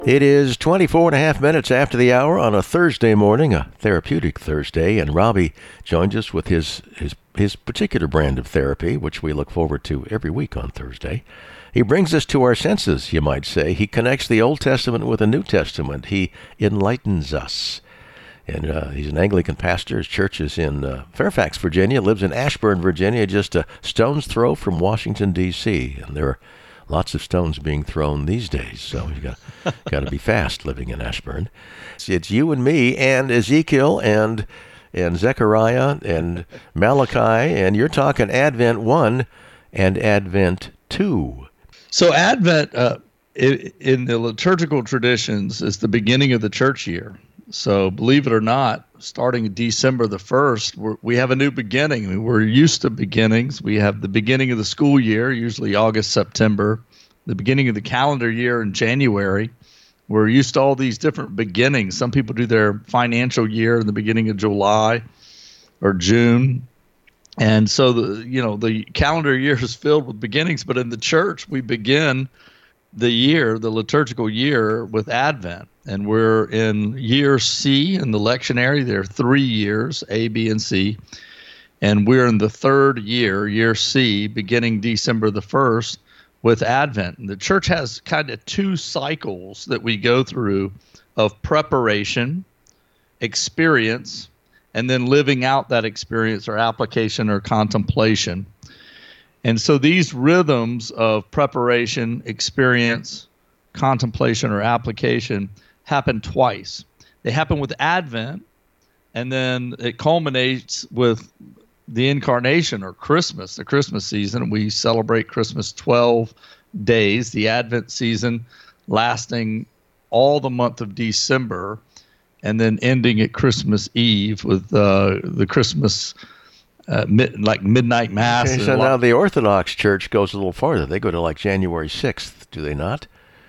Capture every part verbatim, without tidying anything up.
It is twenty-four and a half minutes after the hour on a Thursday morning, a therapeutic Thursday, and Robbie joins us with his, his, his particular brand of therapy, which we look forward to every week on Thursday. He brings us to our senses, you might say. He connects the Old Testament with the New Testament. He enlightens us. And uh, he's an Anglican pastor. His church is in uh, Fairfax, Virginia, lives in Ashburn, Virginia, just a stone's throw from Washington, D C, and there are lots of stones being thrown these days, so you got got to be fast living in Ashburn. It's, it's you and me and Ezekiel and and Zechariah and Malachi, and you're talking Advent one and Advent two. So Advent, uh, in, in the liturgical traditions, is the beginning of the church year. So believe it or not, starting December the first, we're, we have a new beginning. I mean, we're used to beginnings. We have the beginning of the school year, usually August, September, the beginning of the calendar year in January. We're used to all these different beginnings. Some people do their financial year in the beginning of July or June. And so, the you know, the calendar year is filled with beginnings, but in the church, we begin the year, the liturgical year, with Advent. And we're in year C in the lectionary. There are three years, A, B, and C. And we're in the third year, year C, beginning December the first, with Advent. And the church has kind of two cycles that we go through of preparation, experience, and then living out that experience or application or contemplation. And so these rhythms of preparation, experience, contemplation, or application happen twice. They happen with Advent, and then it culminates with the Incarnation or Christmas, the Christmas season. We celebrate Christmas twelve days, the Advent season lasting all the month of December, and then ending at Christmas Eve with uh, the Christmas Uh, mid, like midnight mass. Okay, so now the Orthodox Church goes a little farther. They go to like January sixth, do they not?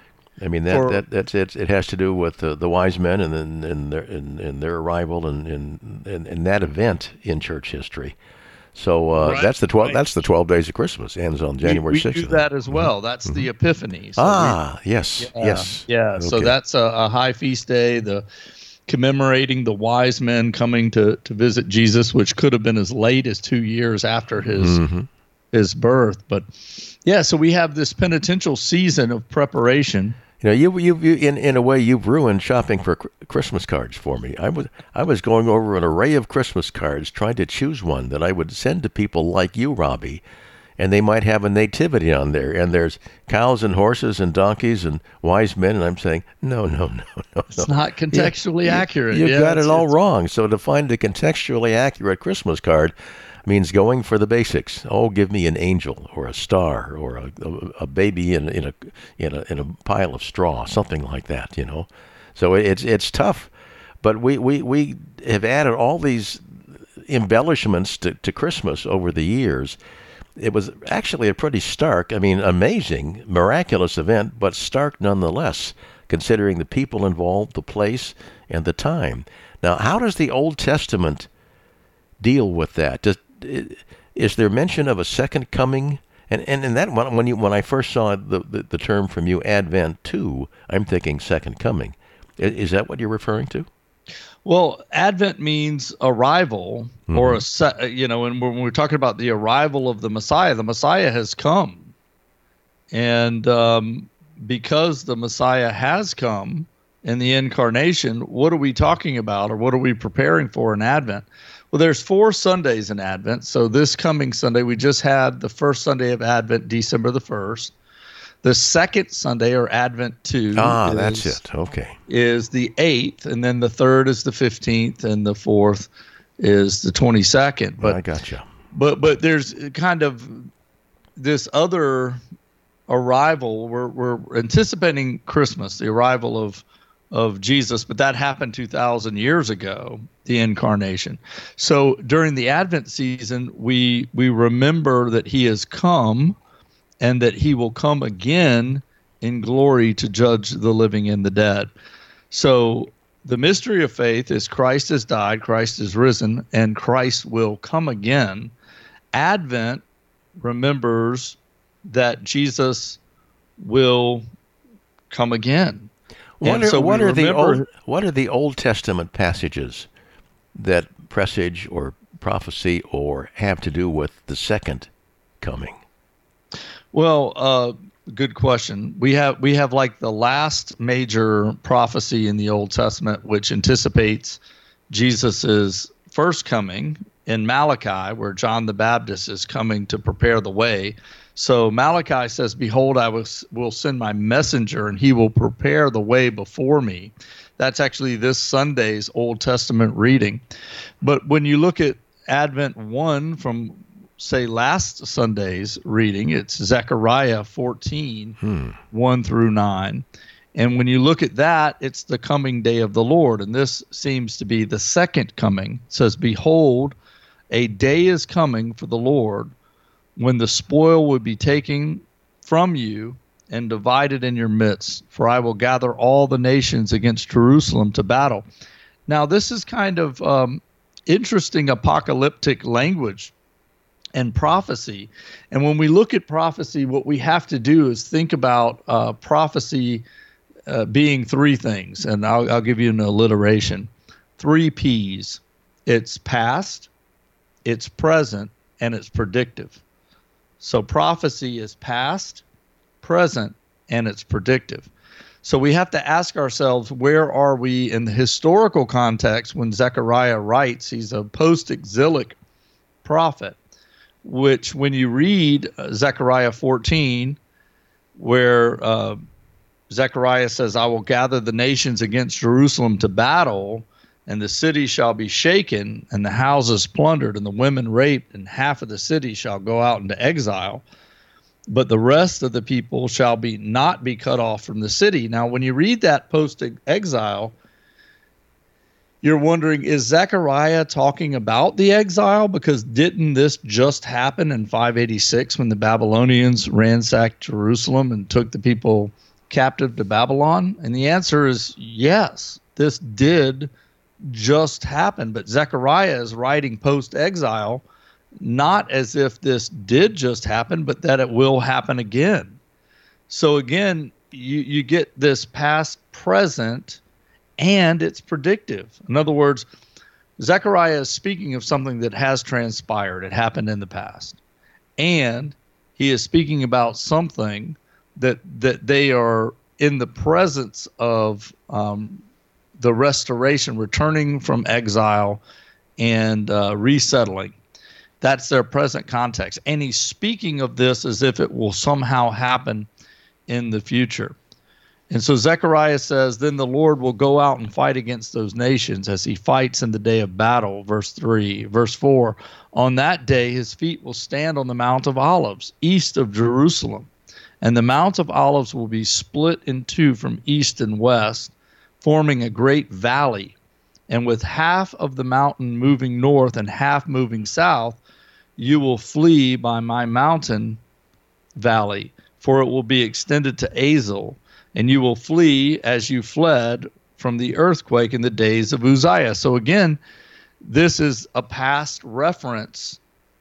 I mean, that, For, that that's it. It has to do with uh, the wise men and then and their and, and their arrival and and, and and that event in church history. So uh, right, that's the twelve. right. That's the twelve days of Christmas. Ends on January sixth. We, we do that as well. Mm-hmm. That's mm-hmm. the Epiphany. So ah, we, yes, yeah, yes, yeah. Okay. So that's a, a high feast day. The commemorating the wise men coming to, to visit Jesus, which could have been as late as two years after his mm-hmm. his birth. But yeah, so we have this penitential season of preparation. You know, you you, you in in a way you've ruined shopping for cr- Christmas cards for me. I was I was going over an array of Christmas cards, trying to choose one that I would send to people like you, Robbie. And they might have a nativity on there, and there's cows and horses and donkeys and wise men, and I'm saying, no, no, no, no. It's no. not contextually you, accurate. You yeah, got it all it's, wrong. So to find a contextually accurate Christmas card means going for the basics. Oh, give me an angel or a star or a, a, a baby in, in a in a in a pile of straw, something like that, you know. So it's it's tough, but we we, we have added all these embellishments to, to Christmas over the years. It was actually a pretty stark, I mean, amazing, miraculous event, but stark nonetheless, considering the people involved, the place, and the time. Now, how does the Old Testament deal with that? Does, is there mention of a second coming? And and, and that when you when I first saw the, the, the term from you, Advent two, I'm thinking second coming. Is, is that what you're referring to? Well, Advent means arrival, mm-hmm. or a you know, and when we're talking about the arrival of the Messiah, the Messiah has come, and um, because the Messiah has come in the Incarnation, what are we talking about, or what are we preparing for in Advent? Well, there's four Sundays in Advent. So this coming Sunday, we just had the first Sunday of Advent, December the first. The second Sunday, or Advent two, ah, is, that's it. Okay, is the eighth, and then the third is the fifteenth, and the fourth is the twenty-second. But I gotcha. But but there's kind of this other arrival. We're we're anticipating Christmas, the arrival of of Jesus, but that happened two thousand years ago, the Incarnation. So during the Advent season, we we remember that He has come, and that He will come again in glory to judge the living and the dead. So the mystery of faith is Christ has died, Christ is risen, and Christ will come again. Advent remembers that Jesus will come again. What And are, so we what are the remember- old what are the Old Testament passages that presage or prophecy or have to do with the second coming? Well, uh, good question. We have we have like the last major prophecy in the Old Testament, which anticipates Jesus's first coming in Malachi, where John the Baptist is coming to prepare the way. So Malachi says, "Behold, I was, will send my messenger, and he will prepare the way before me." That's actually this Sunday's Old Testament reading. But when you look at Advent one from, say, last Sunday's reading, it's Zechariah fourteen, Hmm. one through nine. And when you look at that, it's the coming day of the Lord. And this seems to be the second coming. It says, "Behold, a day is coming for the Lord, when the spoil will be taken from you and divided in your midst. For I will gather all the nations against Jerusalem to battle." Now, this is kind of um, interesting apocalyptic language and prophecy. And when we look at prophecy, what we have to do is think about uh, prophecy uh, being three things. And I'll, I'll give you an alliteration. Three P's. It's past, it's present, and it's predictive. So prophecy is past, present, and it's predictive. So we have to ask ourselves, where are we in the historical context when Zechariah writes? He's a post-exilic prophet, which when you read uh, Zechariah fourteen, where uh, Zechariah says, "I will gather the nations against Jerusalem to battle, and the city shall be shaken, and the houses plundered, and the women raped, and half of the city shall go out into exile. But the rest of the people shall be not be cut off from the city." Now, when you read that post-exile, you're wondering, is Zechariah talking about the exile? Because didn't this just happen in five eighty-six when the Babylonians ransacked Jerusalem and took the people captive to Babylon? And the answer is yes, this did just happen. But Zechariah is writing post-exile, not as if this did just happen, but that it will happen again. So again, you, you get this past, present, and it's predictive. In other words, Zechariah is speaking of something that has transpired. It happened in the past. And he is speaking about something that that they are in the presence of um, the restoration, returning from exile and uh, resettling. That's their present context. And he's speaking of this as if it will somehow happen in the future. And so Zechariah says, "Then the Lord will go out and fight against those nations as he fights in the day of battle." Verse three. Verse four, "On that day his feet will stand on the Mount of Olives, east of Jerusalem. And the Mount of Olives will be split in two from east and west, forming a great valley. And with half of the mountain moving north and half moving south, you will flee by my mountain valley, for it will be extended to Azel. And you will flee as you fled from the earthquake in the days of Uzziah." So again, this is a past reference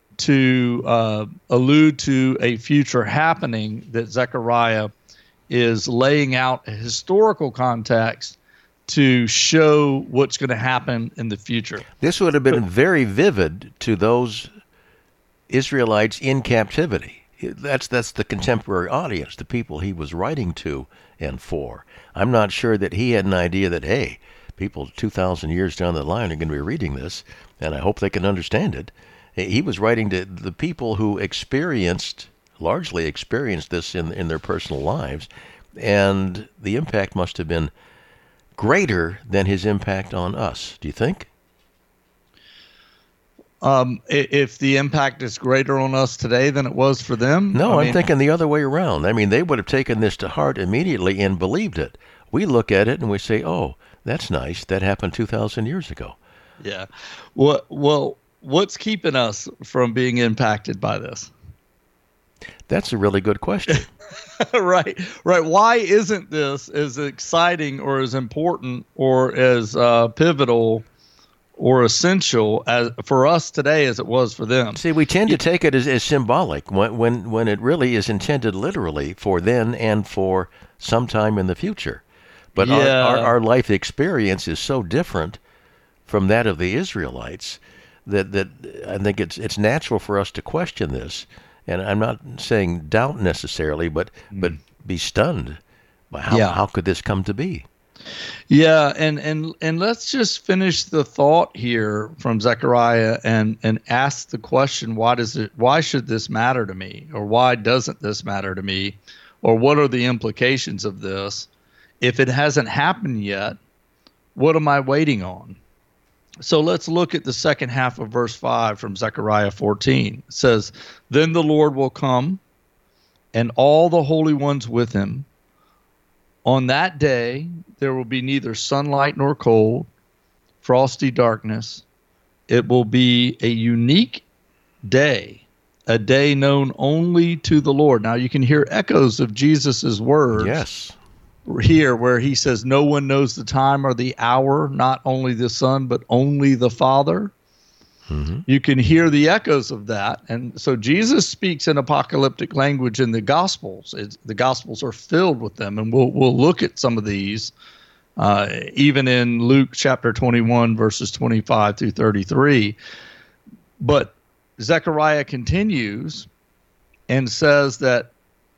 to uh, allude to a future happening that Zechariah is laying out a historical context to show what's going to happen in the future. This would have been very vivid to those Israelites in captivity. That's that's the contemporary audience, the people he was writing to and for. I'm not sure that he had an idea that, hey, people two thousand years down the line are going to be reading this, and I hope they can understand it. He was writing to the people who experienced, largely experienced this in in their personal lives, and the impact must have been greater than his impact on us. Do you think? Um, if the impact is greater on us today than it was for them? No, I I'm mean, thinking the other way around. I mean, they would have taken this to heart immediately and believed it. We look at it and we say, oh, that's nice. That happened two thousand years ago. Yeah. Well, well, what's keeping us from being impacted by this? That's a really good question. right, right. Why isn't this as exciting or as important or as uh, pivotal or essential as for us today as it was for them? See, we tend to take it as, as symbolic when, when when it really is intended literally for then and for sometime in the future. But Yeah. our, our, our life experience is so different from that of the Israelites that, that I think it's it's natural for us to question this. And I'm not saying doubt necessarily, but mm. but be stunned by how, yeah. how could this come to be? Yeah, and, and and let's just finish the thought here from Zechariah and and ask the question, why does it why should this matter to me? Or why doesn't this matter to me? Or what are the implications of this? If it hasn't happened yet, what am I waiting on? So let's look at the second half of verse five from Zechariah fourteen. It says, "Then the Lord will come, and all the holy ones with him. On that day, there will be neither sunlight nor cold, frosty darkness. It will be a unique day, a day known only to the Lord." Now you can hear echoes of Jesus's words. Yes. Here, where he says, "No one knows the time or the hour, not only the Son, but only the Father." Mm-hmm. You can hear the echoes of that. And so Jesus speaks in apocalyptic language in the Gospels. It's, the Gospels are filled with them, and we'll we'll look at some of these, uh, even in Luke chapter twenty-one, verses twenty-five through thirty-three. But Zechariah continues and says that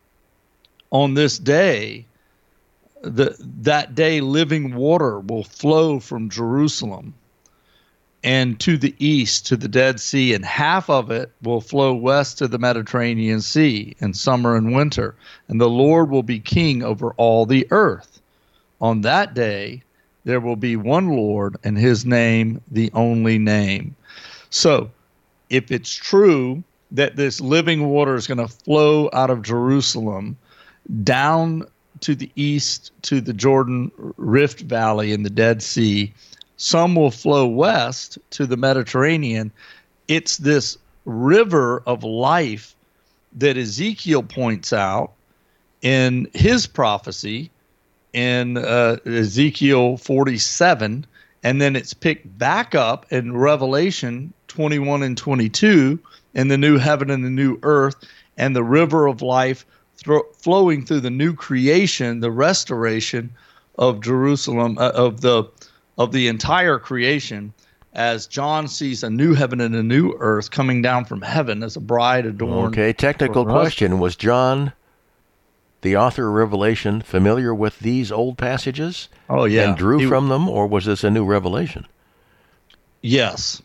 on this day, the that day living water will flow from Jerusalem and to the east to the Dead Sea, and half of it will flow west to the Mediterranean Sea in summer and winter. And the Lord will be king over all the earth. On that day, there will be one Lord, and his name the only name. So, if it's true that this living water is going to flow out of Jerusalem down to the east to the Jordan Rift Valley in the Dead Sea, some will flow west to the Mediterranean. It's this river of life that Ezekiel points out in his prophecy in uh, Ezekiel forty-seven, and then it's picked back up in Revelation twenty-one and twenty-two, in the new heaven and the new earth, and the river of life thro- flowing through the new creation, the restoration of Jerusalem, uh, of the of the entire creation, as John sees a new heaven and a new earth coming down from heaven as a bride adorned. Okay, technical question. Was John, the author of Revelation, familiar with these old passages? Oh, yeah. And drew he, from them, or was this a new revelation? Yes.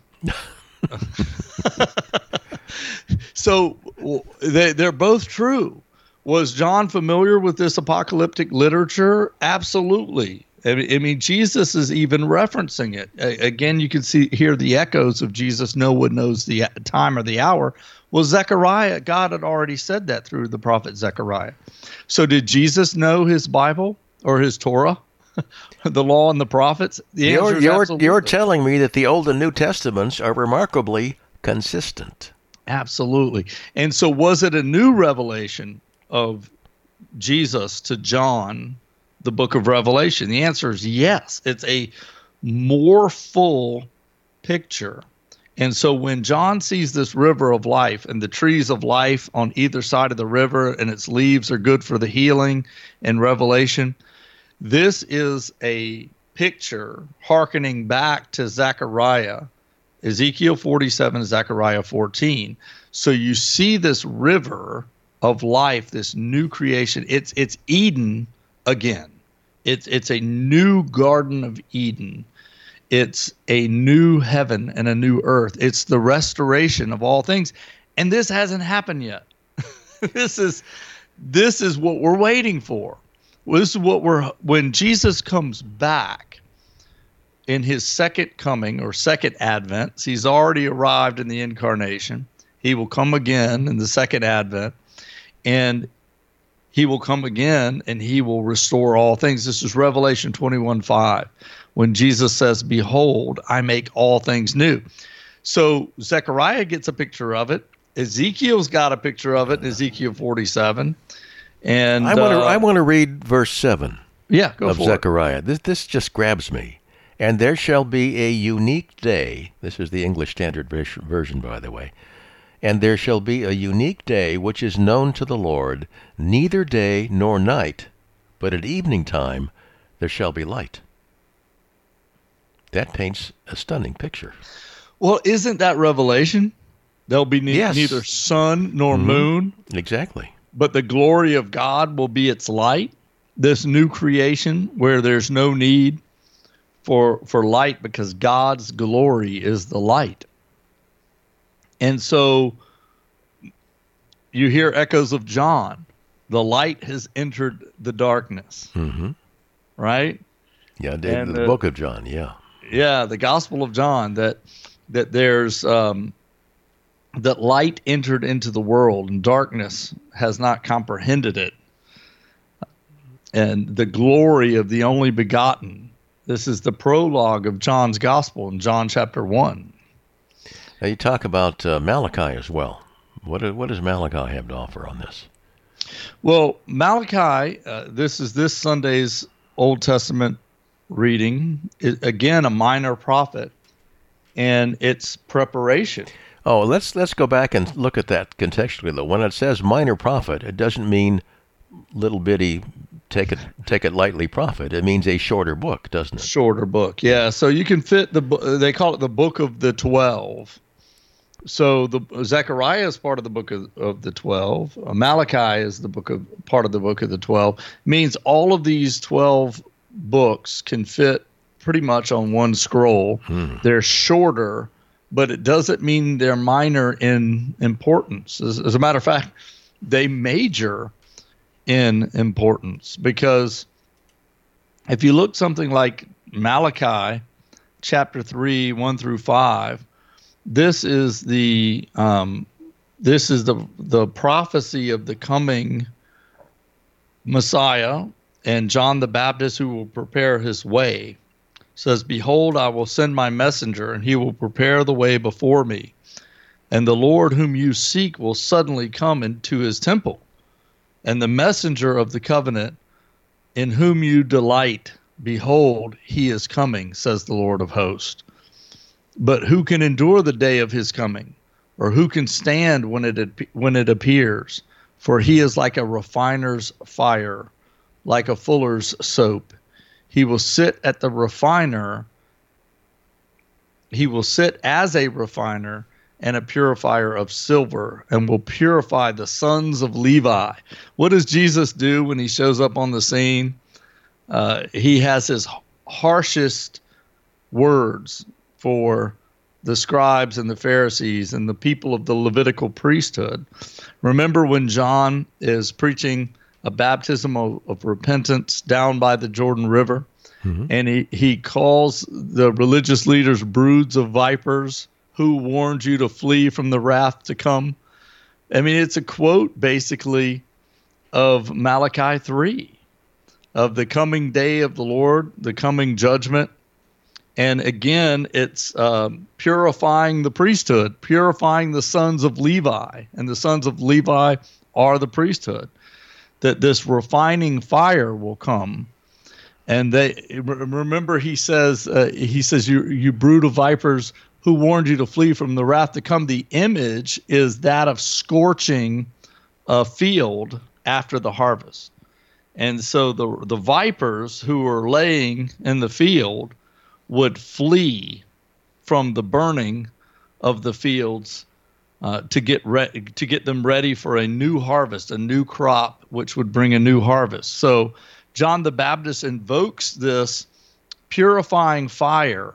So they, they're both true. Was John familiar with this apocalyptic literature? Absolutely. I mean, Jesus is even referencing it. Again, you can see hear the echoes of Jesus. No one knows the time or the hour. Well, Zechariah, God had already said that through the prophet Zechariah. So did Jesus know his Bible or his Torah, the law and the prophets? The you're, answer is you're, absolutely. You're telling me that the Old and New Testaments are remarkably consistent. Absolutely. And so was it a new revelation of Jesus to John, the book of Revelation? The answer is yes. It's a more full picture. And so when John sees this river of life and the trees of life on either side of the river, and its leaves are good for the healing in Revelation, this is a picture hearkening back to Zechariah, Ezekiel forty-seven, Zechariah fourteen. So you see this river of life, this new creation. It's it's Eden again. It's it's a new Garden of Eden. It's a new heaven and a new earth. It's the restoration of all things. And this hasn't happened yet. This is this is what we're waiting for. This is what we're when Jesus comes back in his second coming or second advent. He's already arrived in the incarnation. He will come again in the second advent. And he will come again and he will restore all things. This is Revelation twenty-one five, when Jesus says, "Behold, I make all things new." So Zechariah gets a picture of it. Ezekiel's got a picture of it in Ezekiel forty-seven. And I want to uh, I want to read verse seven yeah, go of for Zechariah. It. This this just grabs me. "And there shall be a unique day." This is the English Standard Version, by the way. "And there shall be a unique day which is known to the Lord, neither day nor night, but at evening time there shall be light. That paints a stunning picture. Well, isn't that Revelation? There'll be ne- Yes. neither sun nor Mhm. moon, Exactly. but the glory of God will be its light. This new creation where there's no need for for light because God's glory is the light. And so you hear echoes of John. The light has entered the darkness, Mm-hmm. right? Yeah, the, And, the uh, book of John, yeah. Yeah, the Gospel of John, that that there's um, that light entered into the world and darkness has not comprehended it. And the glory of the only begotten. This is the prologue of John's Gospel in John chapter one. Now you talk about uh, Malachi as well. What do- what does Malachi have to offer on this? Well, Malachi, uh, this is this Sunday's Old Testament reading. It, again, a minor prophet, and it's preparation. Oh, let's let's go back and look at that contextually though. When it says minor prophet, it doesn't mean little bitty take it take it lightly prophet. It means a shorter book, doesn't it? Shorter book, yeah. So you can fit the. bu- They call it the Book of the Twelve. So the Zechariah is part of the Book of, of the Twelve. Uh, Malachi is the book of part of the Book of the Twelve. Means all of these twelve books can fit pretty much on one scroll. Hmm. They're shorter, but it doesn't mean they're minor in importance. As, as a matter of fact, they major in importance because if you look something like Malachi chapter three, one through five, this is the um, this is the the prophecy of the coming Messiah and John the Baptist who will prepare his way. Says, "Behold, I will send my messenger, and he will prepare the way before me. And the Lord whom you seek will suddenly come into his temple. And the messenger of the covenant in whom you delight, behold, he is coming, says the Lord of hosts. But who can endure the day of his coming? Or who can stand when it ap- when it appears? For he is like a refiner's fire, like a fuller's soap. He will sit at the refiner. He will sit as a refiner and a purifier of silver, and will purify the sons of Levi." What does Jesus do when he shows up on the scene? Uh, he has his harshest words for the scribes and the Pharisees and the people of the Levitical priesthood. Remember when John is preaching a baptism of, of repentance down by the Jordan River, Mm-hmm. and he, he calls the religious leaders broods of vipers, who warned you to flee from the wrath to come? I mean, it's a quote basically of Malachi three, of the coming day of the Lord, the coming judgment. And again, it's um, purifying the priesthood, purifying the sons of Levi. And the sons of Levi are the priesthood. That this refining fire will come. And they remember, he says, uh, he says, you, you brood of vipers, who warned you to flee from the wrath to come. The image is that of scorching a field after the harvest. And so the the vipers who were laying in the field would flee from the burning of the fields uh, to get re- to get them ready for a new harvest, a new crop, which would bring a new harvest. So John the Baptist invokes this purifying fire,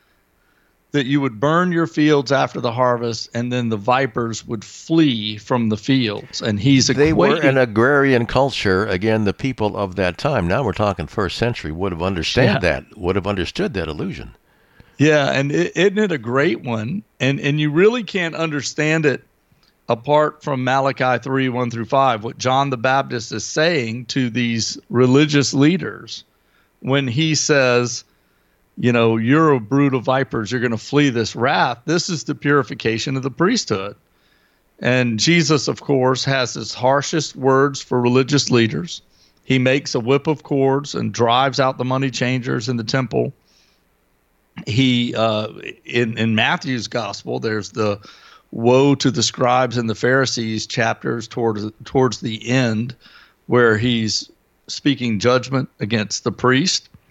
that you would burn your fields after the harvest, and then the vipers would flee from the fields. And he's equating, They were an agrarian culture. Again, the people of that time, now we're talking first century, would have understand Yeah. that, would have understood that illusion. Yeah, and it, isn't it a great one? And and you really can't understand it apart from Malachi three, one through five, what John the Baptist is saying to these religious leaders when he says, you know, you're a brood of vipers, you're going to flee this wrath. This is the purification of the priesthood. And Jesus, of course, has his harshest words for religious leaders. He makes a whip of cords and drives out the money changers in the temple. He, uh, in, in Matthew's gospel, there's the woe to the scribes and the Pharisees chapters towards, towards the end, where he's speaking judgment against the priest.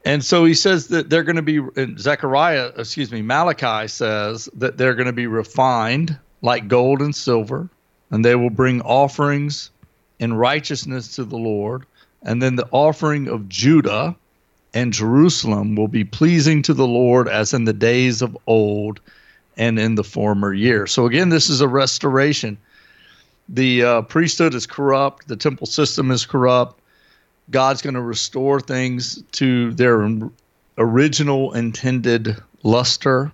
And so he says that they're going to be, and Zechariah, excuse me, Malachi says that they're going to be refined like gold and silver, and they will bring offerings in righteousness to the Lord. And then the offering of Judah and Jerusalem will be pleasing to the Lord as in the days of old and in the former years. So again, this is a restoration. The uh, priesthood is corrupt. The temple system is corrupt. God's going to restore things to their original intended luster.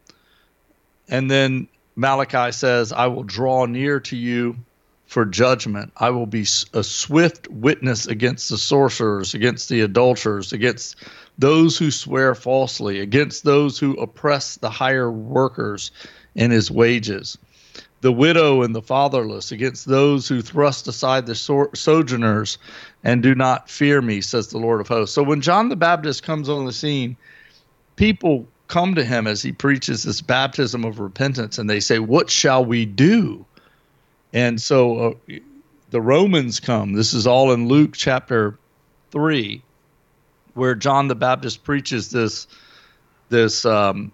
And then Malachi says, I will draw near to you for judgment. I will be a swift witness against the sorcerers, against the adulterers, against those who swear falsely, against those who oppress the hire workers in his wages, the widow and the fatherless, against those who thrust aside the so- sojourners and do not fear me, says the Lord of hosts. So when John the Baptist comes on the scene, people come to him as he preaches this baptism of repentance, and they say, what shall we do? And so uh, the Romans come. This is all in Luke chapter three, where John the Baptist preaches this, this um,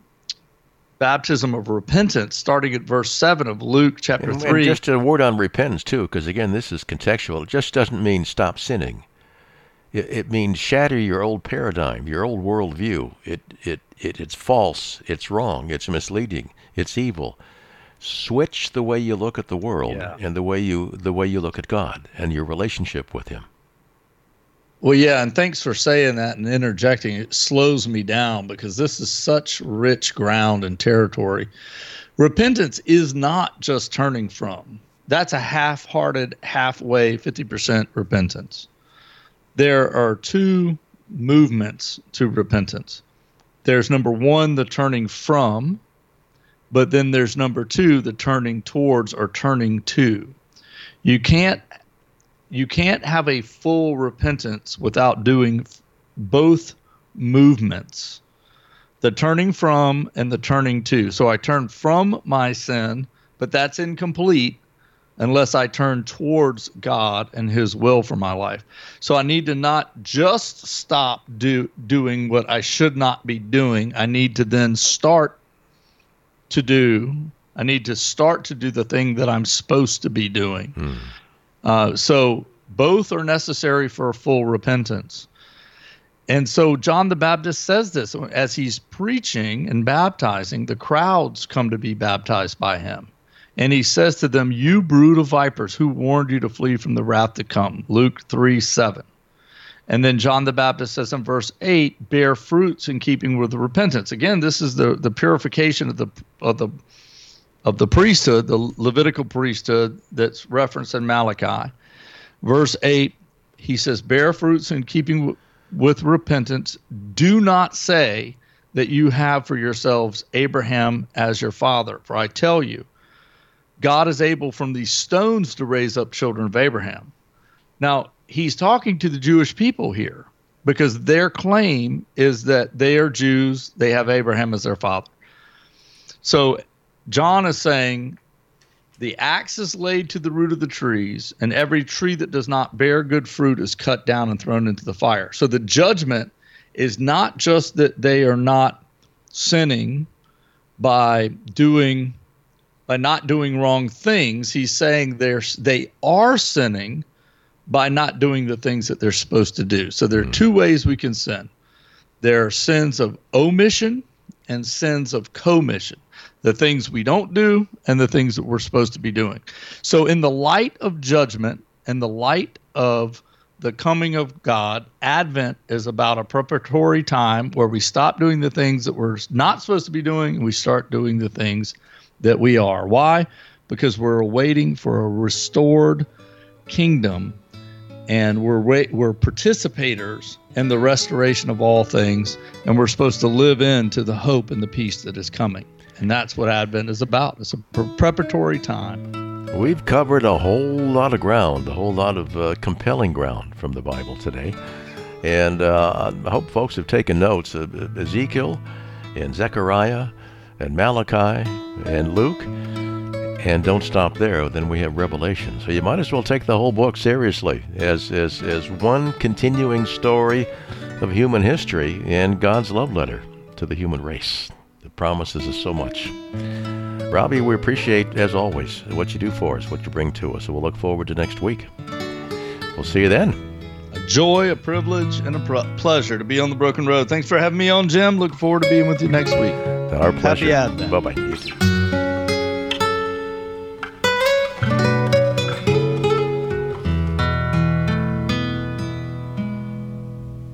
baptism of repentance, starting at verse seven of Luke chapter and, three. And just a word on repentance, too, because, again, this is contextual. It just doesn't mean stop sinning. It, it means shatter your old paradigm, your old worldview. It, it, it, it's false. It's wrong. It's misleading. It's evil. Switch the way you look at the world Yeah. and the way you the way you look at God and your relationship with him. Well, yeah, and thanks for saying that and interjecting. It slows me down because this is such rich ground and territory. Repentance is not just turning from. That's a half-hearted, halfway, fifty percent repentance. There are two movements to repentance. There's number one, the turning from, but then there's number two, the turning towards or turning to. You can't You can't have a full repentance without doing both movements, the turning from and the turning to. So I turn from my sin, but that's incomplete unless I turn towards God and his will for my life. So I need to not just stop do, doing what I should not be doing. I need to then start to do. I need to start to do the thing that I'm supposed to be doing. Hmm. Uh, so both are necessary for a full repentance. And so John the Baptist says this as he's preaching and baptizing, the crowds come to be baptized by him. And he says to them, you brood of vipers, who warned you to flee from the wrath to come? Luke three seven. And then John the Baptist says in verse eight, bear fruits in keeping with the repentance. Again, this is the, the purification of the of the of the priesthood, the Levitical priesthood that's referenced in Malachi. Verse eight, he says, bear fruits in keeping w- with repentance. Do not say that you have for yourselves Abraham as your father. For I tell you, God is able from these stones to raise up children of Abraham. Now, he's talking to the Jewish people here because their claim is that they are Jews. They have Abraham as their father. So John is saying, the axe is laid to the root of the trees, and every tree that does not bear good fruit is cut down and thrown into the fire. So the judgment is not just that they are not sinning by doing, by not doing wrong things. He's saying they're, they are sinning by not doing the things that they're supposed to do. So there are two ways we can sin. There are sins of omission and sins of commission. The things we don't do and the things that we're supposed to be doing. So in the light of judgment and the light of the coming of God, Advent is about a preparatory time where we stop doing the things that we're not supposed to be doing and we start doing the things that we are. Why? Because we're waiting for a restored kingdom, and we're wait, we're participators in the restoration of all things, and we're supposed to live into the hope and the peace that is coming. And that's what Advent is about. It's a pre- preparatory time. We've covered a whole lot of ground, a whole lot of uh, compelling ground from the Bible today. And uh, I hope folks have taken notes of Ezekiel and Zechariah and Malachi and Luke. And don't stop there. Then we have Revelation. So you might as well take the whole book seriously as, as, as one continuing story of human history and God's love letter to the human race. It promises us so much. Robbie, we appreciate, as always, what you do for us, what you bring to us. So we'll look forward to next week. We'll see you then. A joy, a privilege, and a pr- pleasure to be on the Broken Road. Thanks for having me on, Jim. Look forward to being with you next week. Our pleasure. Happy Advent. Bye-bye. You too.